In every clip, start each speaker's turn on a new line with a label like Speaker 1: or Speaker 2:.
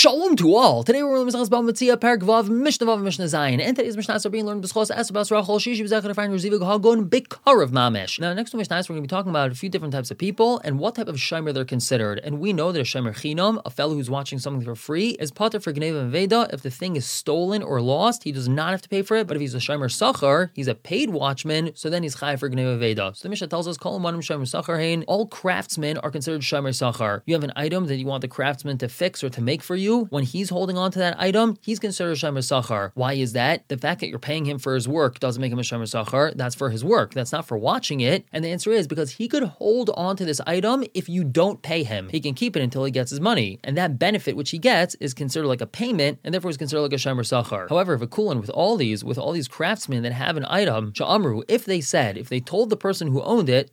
Speaker 1: Shalom to all. Today we're learning Masechus Bava Metzia, Perek Vav, Mishnah Vav, Mishnah Zayin. And today's Mishnah are being learned B'schos Esabas Rachel Shishi B'Zechar Refain Rezivig Hagon Bikarav Mamish. Now, next to Mishnah, we're going to be talking about a few different types of people and what type of shomer they're considered. And we know that a shomer chinam, a fellow who's watching something for free, is pater for gneva and veda. If the thing is stolen or lost, he does not have to pay for it. But if he's a shomer sachar, he's a paid watchman, so then he's chai for gneva and veda. So the Mishnah tells us, Kol Amanim shomer sachar hein. All craftsmen are considered shomer sachar. You have an item that you want the craftsman to fix or to make for you. When he's holding on to that item, he's considered shomer sachar. Why is that? The fact that you're paying him for his work doesn't make him a shomer sachar. That's for his work. That's not for watching it. And the answer is because he could hold on to this item if you don't pay him. He can keep it until he gets his money. And that benefit which he gets is considered like a payment, and therefore is considered like a shomer sachar. However, v'kulan, with all these craftsmen that have an item, sha'amru, if they told the person who owned it,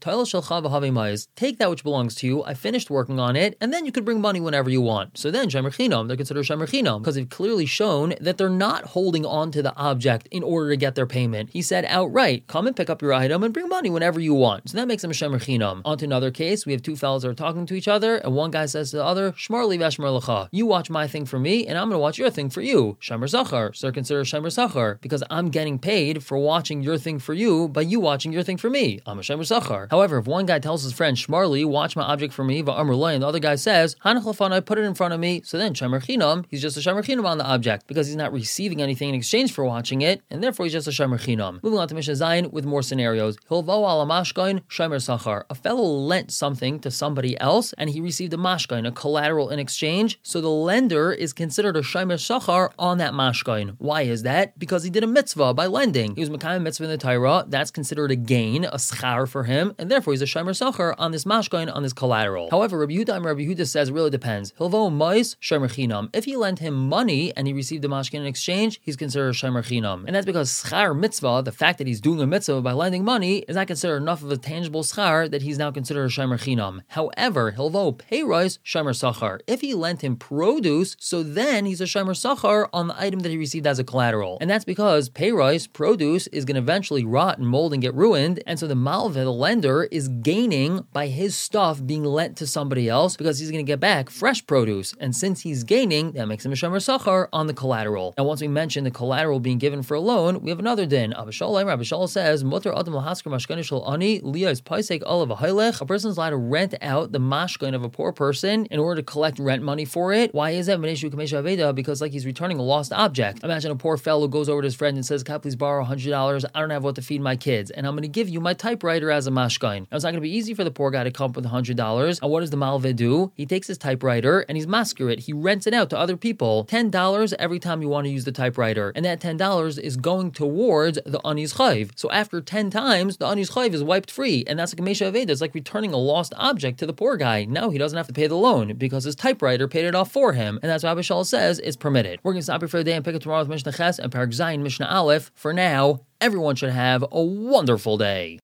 Speaker 1: take that which belongs to you, I finished working on it, and then you could bring money whenever you want. So then shomer chinam, they're considered shomer chinam, because they've clearly shown that they're not holding on to the object in order to get their payment. He said outright, come and pick up your item and bring money whenever you want. So that makes them a shomer chinam. On to another case, we have two fellows that are talking to each other, and one guy says to the other, shmar li v'shmar lecha. You watch my thing for me, and I'm going to watch your thing for you. Shomer sachar. So they're considered shomer sachar, because I'm getting paid for watching your thing for you by you watching your thing for me. I'm a shomer sachar. However, if one guy tells his friend, shmar li, watch my object for me, v'amr lo, and the other guy says, hanach lefanai, put it in front of me, so then shomer chinam, he's just a shomer chinam on the object, because he's not receiving anything in exchange for watching it, and therefore he's just a shomer chinam. Moving on to Mishnah Zayin with more scenarios. Hilvo ala mashkain, shomer sachar. A fellow lent something to somebody else, and he received a mashkain, a collateral in exchange, so the lender is considered a shomer sachar on that mashkain. Why is that? Because he did a mitzvah by lending. He was mekayem mitzvah in the Torah. That's considered a gain, a schar for him, and therefore he's a shomer sachar on this mashkain, on this collateral. However, Rabbi Yehuda says it really depends. Hilvo mais shomer chinam. If he lent him money and he received a mashkain in exchange, he's considered a shomer chinam, and that's because schar mitzvah, the fact that he's doing a mitzvah by lending money, is not considered enough of a tangible schar that he's now considered a shomer chinam. However, hilvo peiros shomer sachar. If he lent him produce, so then he's a shomer sachar on the item that he received as a collateral. And that's because peiros, produce, is going to eventually rot and mold and get ruined, and so the malveh, the lender, is gaining by his stuff being lent to somebody else because he's going to get back fresh produce. And since he's gaining, that makes him a shomer sachar on the collateral. Now, once we mention the collateral being given for a loan, we have another din. Rabbi Shalom says, Mutar adam lahasker mashkain shel ani liyos paisek olav haylech. A person's allowed to rent out the mashkain of a poor person in order to collect rent money for it. Why is that? Because like he's returning a lost object. Imagine a poor fellow goes over to his friend and says, can I please borrow $100? I don't have what to feed my kids, and I'm going to give you my typewriter as a mashkain. Now, it's not going to be easy for the poor guy to come up with $100. And what does the malveh do? He takes his typewriter and he's masker it. He rents it out to other people. $10 every time you want to use the typewriter. And that $10 is going towards the ani's chayv. So after 10 times, the ani's chayv is wiped free. And that's like a Mesha Aveda. It's like returning a lost object to the poor guy. Now he doesn't have to pay the loan because his typewriter paid it off for him. And that's what Rabbi Shal says is permitted. We're going to stop here for the day and pick up tomorrow with Mishnah Ches and Perek Zayin, Mishnah Aleph. For now, everyone should have a wonderful day.